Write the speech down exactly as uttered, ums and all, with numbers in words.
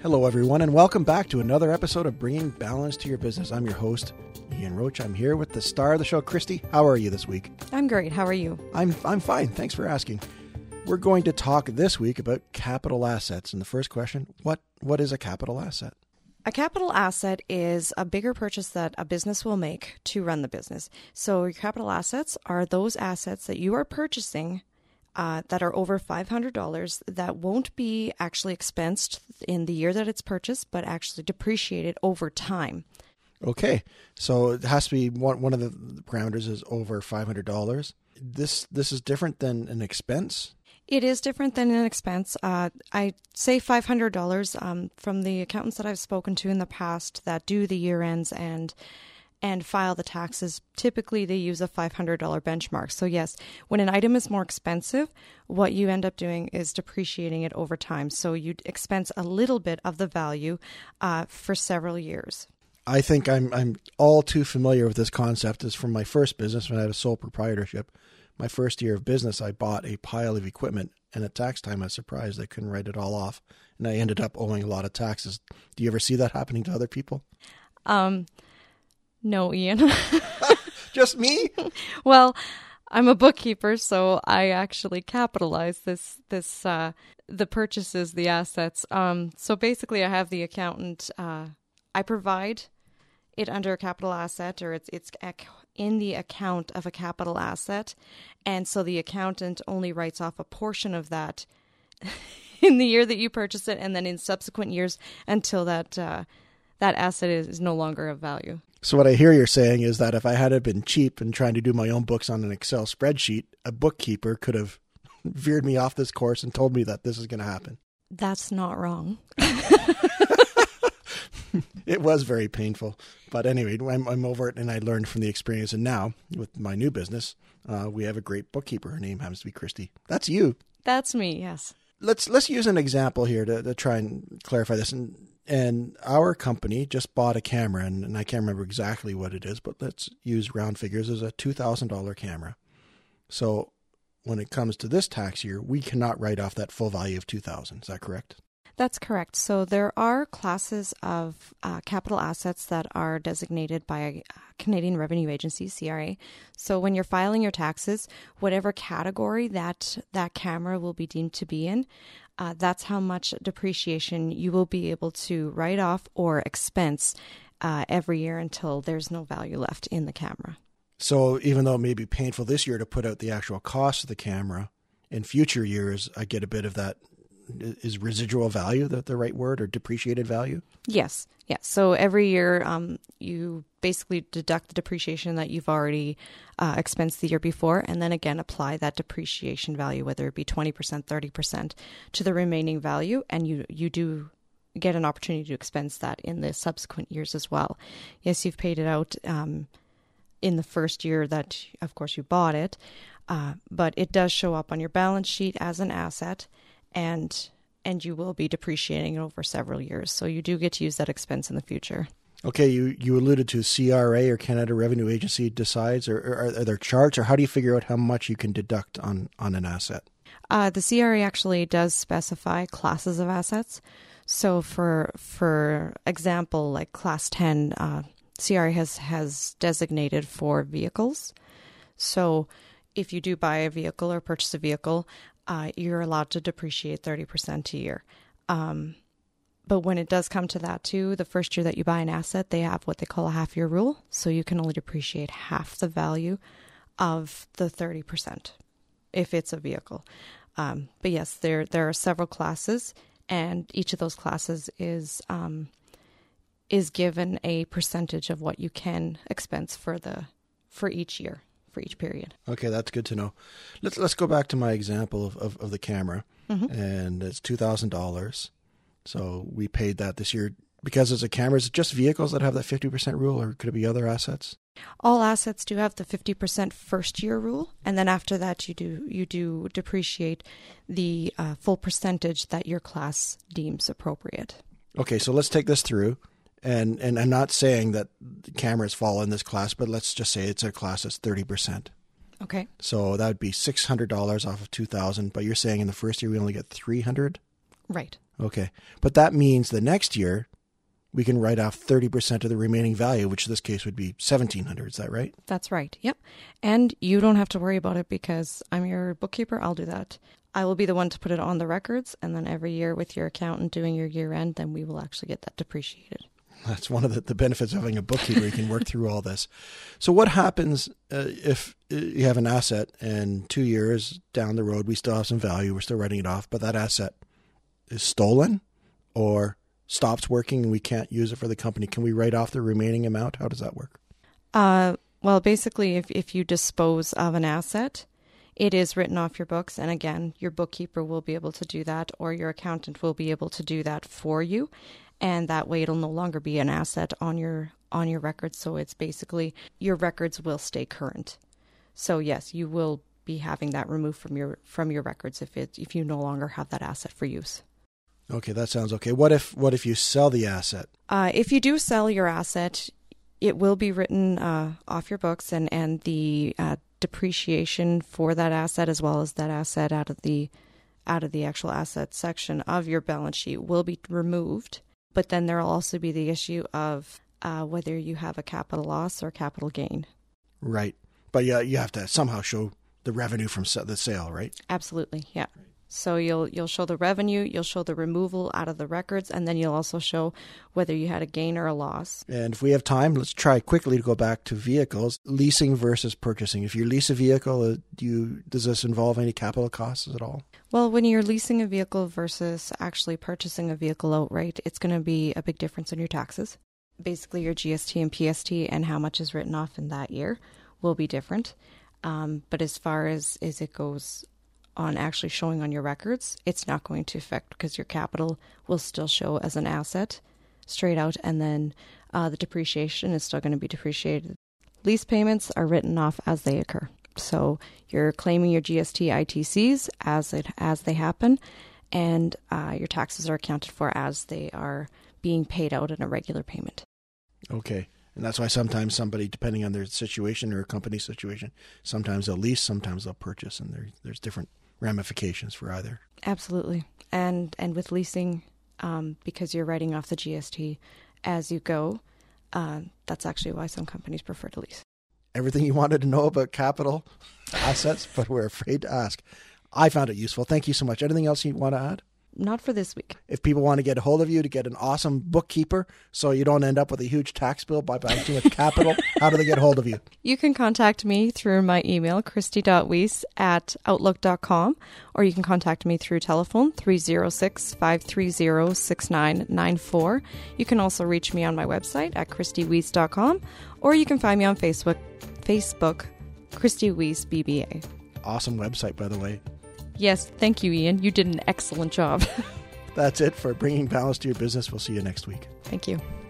Hello, everyone, and welcome back to another episode of Bringing Balance to Your Business. I'm your host, Ian Roach. I'm here with the star of the show, Christy. How are you this week? I'm great. How are you? I'm I'm fine. Thanks for asking. We're going to talk this week about capital assets. And the first question, what what is a capital asset? A capital asset is a bigger purchase that a business will make to run the business. So your capital assets are those assets that you are purchasing Uh, that are over five hundred dollars that won't be actually expensed in the year that it's purchased, but actually depreciated over time. Okay, so it has to be one, one of the parameters is over five hundred dollars. This this is different than an expense? It is different than an expense. Uh, I say five hundred dollars um, from the accountants that I've spoken to in the past that do the year ends and and file the taxes. Typically, they use a five hundred dollars benchmark. So yes, when an item is more expensive, what you end up doing is depreciating it over time. So you expense a little bit of the value uh, for several years. I think I'm I'm all too familiar with this concept. Is from my first business when I had a sole proprietorship. My first year of business, I bought a pile of equipment, and at tax time, I was surprised I couldn't write it all off, and I ended up owing a lot of taxes. Do you ever see that happening to other people? Um. No, Ian. Just me? Well, I'm a bookkeeper, so I actually capitalize this, this, uh, the purchases, the assets. Um, so basically I have the accountant, uh, I provide it under a capital asset, or it's, it's in the account of a capital asset. And so the accountant only writes off a portion of that in the year that you purchase it, and then in subsequent years until that, uh, that asset is, is no longer of value. So what I hear you're saying is that if I had been cheap and trying to do my own books on an Excel spreadsheet, a bookkeeper could have veered me off this course and told me that this is going to happen. That's not wrong. It was very painful. But anyway, I'm, I'm over it, and I learned from the experience. And now, with my new business, uh, we have a great bookkeeper. Her name happens to be Christy. That's you. That's me, yes. Let's let's use an example here to, to try and clarify this. And And our company just bought a camera, and, and I can't remember exactly what it is, but let's use round figures as a two thousand dollars camera. So when it comes to this tax year, we cannot write off that full value of two thousand dollars. Is that correct? That's correct. So there are classes of uh, capital assets that are designated by Canadian Revenue Agency, C R A. So when you're filing your taxes, whatever category that that camera will be deemed to be in, uh, that's how much depreciation you will be able to write off or expense uh, every year until there's no value left in the camera. So even though it may be painful this year to put out the actual cost of the camera, in future years, I get a bit of that. Is residual value the, the right word, or depreciated value? Yes. Yes. So every year um, you basically deduct the depreciation that you've already uh, expensed the year before, and then again apply that depreciation value, whether it be twenty percent, thirty percent, to the remaining value, and you, you do get an opportunity to expense that in the subsequent years as well. Yes, you've paid it out um, in the first year that, of course, you bought it, uh, but it does show up on your balance sheet as an asset, and and you will be depreciating it over several years. So you do get to use that expense in the future. Okay, you, you alluded to C R A or Canada Revenue Agency decides, or, or are there charts, or how do you figure out how much you can deduct on, on an asset? Uh, the C R A actually does specify classes of assets. So for for example, like class ten, uh, C R A has, has designated for vehicles. So if you do buy a vehicle or purchase a vehicle, Uh, you're allowed to depreciate thirty percent a year. Um, but when it does come to that too, the first year that you buy an asset, they have what they call a half year rule. So you can only depreciate half the value of the thirty percent if it's a vehicle. Um, but yes, there, there are several classes, and each of those classes is, um, is given a percentage of what you can expense for the, for each year. For each period. Okay, that's good to know. Let's let's go back to my example of, of, of the camera, mm-hmm. and it's two thousand dollars. So we paid that this year because it's a camera. Is it just vehicles that have that fifty percent rule, or could it be other assets? All assets do have the fifty percent first year rule, and then after that you do you do depreciate the uh, full percentage that your class deems appropriate. Okay, so let's take this through. And and I'm not saying that cameras fall in this class, but let's just say it's a class that's thirty percent. Okay. So that would be six hundred dollars off of two thousand dollars, but you're saying in the first year we only get three hundred dollars? Right. Okay. But that means the next year we can write off thirty percent of the remaining value, which in this case would be seventeen hundred dollars. Is that right? That's right. Yep. And you don't have to worry about it because I'm your bookkeeper. I'll do that. I will be the one to put it on the records. And then every year with your accountant doing your year end, then we will actually get that depreciated. That's one of the, the benefits of having a bookkeeper. You can work through all this. So what happens uh, if you have an asset and two years down the road, we still have some value, we're still writing it off, but that asset is stolen or stops working and we can't use it for the company? Can we write off the remaining amount? How does that work? Uh, well, basically, if, if you dispose of an asset, it is written off your books. And again, your bookkeeper will be able to do that, or your accountant will be able to do that for you. And that way it'll no longer be an asset on your on your records. So it's basically your records will stay current. So yes, you will be having that removed from your from your records if it if you no longer have that asset for use. Okay, that sounds okay. What if what if you sell the asset? Uh, if you do sell your asset, it will be written uh, off your books, and and the uh, depreciation for that asset, as well as that asset out of the out of the actual asset section of your balance sheet, will be removed. But then there will also be the issue of uh, whether you have a capital loss or capital gain. Right. But yeah, you have to somehow show the revenue from the sale, right? Absolutely, yeah. So you'll you'll show the revenue, you'll show the removal out of the records, and then you'll also show whether you had a gain or a loss. And if we have time, let's try quickly to go back to vehicles. Leasing versus purchasing. If you lease a vehicle, do you, does this involve any capital costs at all? Well, when you're leasing a vehicle versus actually purchasing a vehicle outright, it's going to be a big difference in your taxes. Basically, your G S T and P S T and how much is written off in that year will be different. Um, but as far as, as it goes on actually showing on your records, it's not going to affect because your capital will still show as an asset straight out, and then uh, the depreciation is still going to be depreciated. Lease payments are written off as they occur. So you're claiming your G S T I T Cs as it as they happen, and uh, your taxes are accounted for as they are being paid out in a regular payment. Okay. And that's why sometimes somebody, depending on their situation or a company situation, sometimes they'll lease, sometimes they'll purchase, and there, there's different ramifications for either. Absolutely. And and with leasing, um, because you're writing off the G S T as you go, uh, that's actually why some companies prefer to lease. Everything you wanted to know about capital assets, but we're afraid to ask. I found it useful. Thank you so much. Anything else you want to add? Not for this week. If people want to get a hold of you to get an awesome bookkeeper so you don't end up with a huge tax bill by buying too much capital, how do they get a hold of you? You can contact me through my email, christy dot weiss at outlook dot com, or you can contact me through telephone three oh six, five three oh, six nine nine four. You can also reach me on my website at christy weiss dot com, or you can find me on Facebook, Facebook, Christy Weiss B B A. Awesome website, by the way. Yes, thank you, Ian. You did an excellent job. That's it for Bringing Balance to Your Business. We'll see you next week. Thank you.